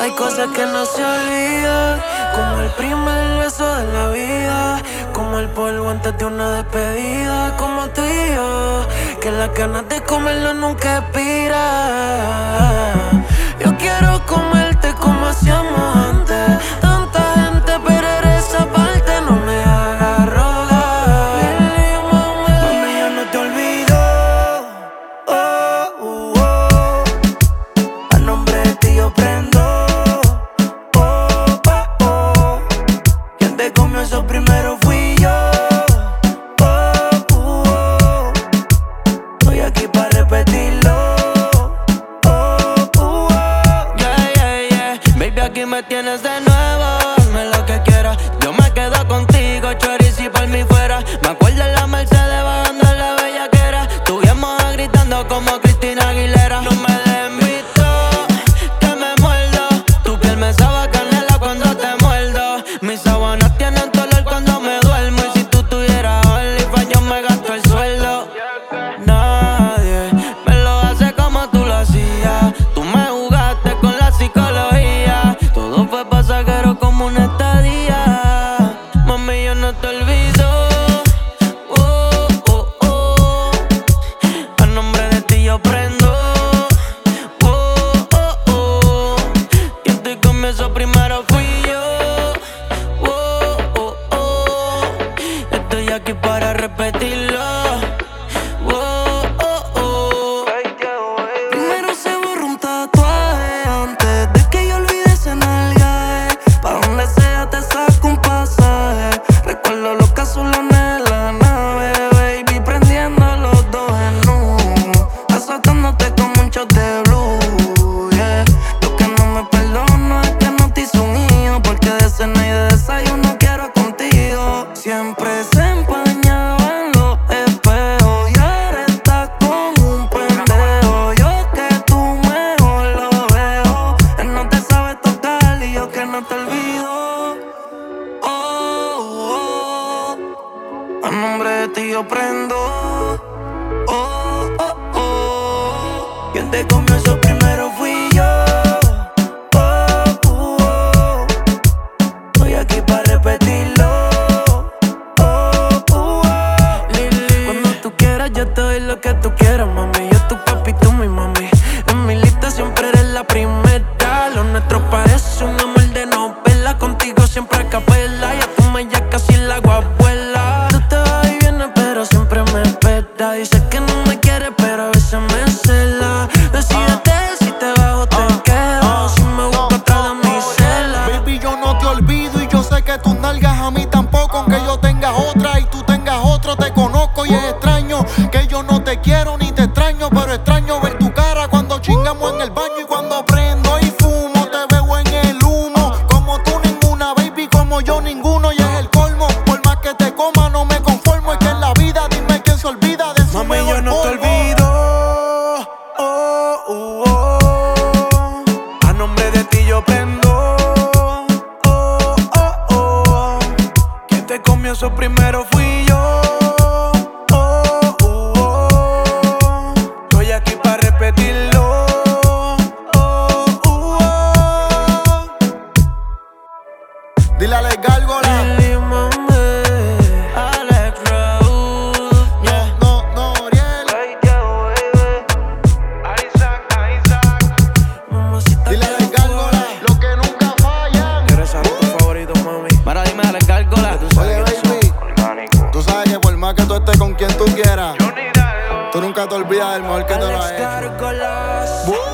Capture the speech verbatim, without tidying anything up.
Hay cosas que no se olvidan, como el primer beso de la vida, como el polvo antes de una despedida, como tú y yo, que las ganas de comerlo nunca expiran. Yo quiero comerte como hacíamos antes. Tanta gente, pero eres esa parte no me haga rogar. Mami, yo no te olvido. Oh, oh, oh. A nombre de ti yo prendo. Oh, oh, oh. Quien te comió eso primero fui yo. Oh, oh, oh. Estoy aquí para repetirlo. Aquí me tienes de nuevo, hazme lo que quieras. Yo me quedo contigo, chorizo y por mí fuera. Me acuerdo en la Mercedes bajando en la bellaquera. Estuvimos gritando como Cristina Aguilera. No me den visto, que me muerdo. Tu piel me sabe a canela cuando te muerdo. Mis sábanas tienen dolor cuando me duermo. Y si tú tuvieras OnlyFans yo me gasto el sueldo. Nadie me lo hace como tú lo hacías. Tú me jugaste con la psicología. Todo fue pasajero como una estadía. Mami, yo no te olvido. Oh, oh, oh. A nombre de ti yo prendo. Oh, oh, oh. Quien te comió eso primero fui yo. Oh, oh, oh. Estoy aquí para repetirlo. Oh, oh, oh. Primero se borra un tatuaje antes de que yo olvide ese nalgaje. Pa' donde sea te saco un pasaje. Recuerdo los cazulones de la nave, baby, prendiendo los dos en uno, azotándote como un shot de blue, yeah. Lo que no me perdono es que no te hizo un hijo, porque de cena y de desayuno quiero contigo. Siempre se empañaban los espejos y ahora estás con un pendejo. Yo que tú mejor lo veo. Él no te sabe tocar y yo que no te olvido. Oh, oh. A nombre de ti yo prendo. Oh, oh, oh. Quien te comió eso primero fui yo. Oh, oh, oh. Estoy aquí para repetirlo. Oh, oh, oh. Cuando tú quieras yo te doy lo que tú quieras, mami. Yo tu papi, tú mi mami. En mi lista siempre eres la primera. Lo nuestro parece un amor de novela. Contigo siempre a capela. Ya tú me ya casi la guapuela. Tú te vas y vienes pero siempre me espera. Dices que no me quieres pero a veces me cela. Decídete si te vas o te quedas. Si me busco atrás de mi cela. Baby, yo no te olvido y yo sé que tus nalgas a mí tampoco. Aunque yo tenga otra y tú tengas otro, te conozco y es extraño que yo no te quiero ni te extraño, pero extraño ver tu cara cuando chingamos en el baño y cuando prendo y fumo. Te veo en el humo, como tú ninguna, baby, como yo ninguno, y es el colmo. Por más que te coma no me conformo, es que en la vida dime quién se olvida de su Mami, mejor yo no te polvo. olvido. Oh, oh, oh. A nombre de ti yo prendo. Oh, oh, oh. Quien te comió eso primero fui yo. Oh, oh, oh. Estoy aquí para repetirlo. Oh, oh, oh. Dile a Alex Gárgola. Lili, mami. Alex Rose. Yeah. No, no, Oriel. Mamacita, Dile a Alex Gárgola. Lo que nunca fallan. ¿quieres saber tu favorito, mami? Para dime, Alex Gárgola. Tú sabes Oye, quiénes son. baby, tú sabes que por más que tú estés con quien tú quieras, tú nunca te olvidas del mejor que te lo ha Alex hecho. Gárgolas.